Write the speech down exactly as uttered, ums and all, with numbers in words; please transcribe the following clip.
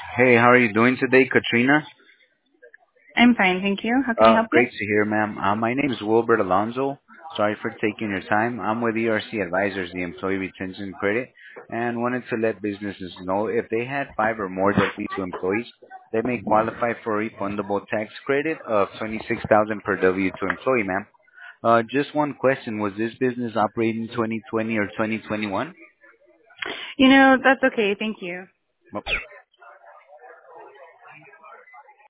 Hey, how are you doing today, Katrina? I'm fine, thank you. How can I Uh, help you? great to hear, ma'am. Uh, my name is Wilbert Alonso. Sorry for taking your time. I'm with E R C Advisors, the Employee Retention Credit, and wanted to let businesses know if they had five or more W two employees, they may qualify for a refundable tax credit of twenty-six thousand dollars per W two employee, ma'am. Uh, just one question. Was this business operating twenty twenty or twenty twenty-one? You know, that's okay, thank you.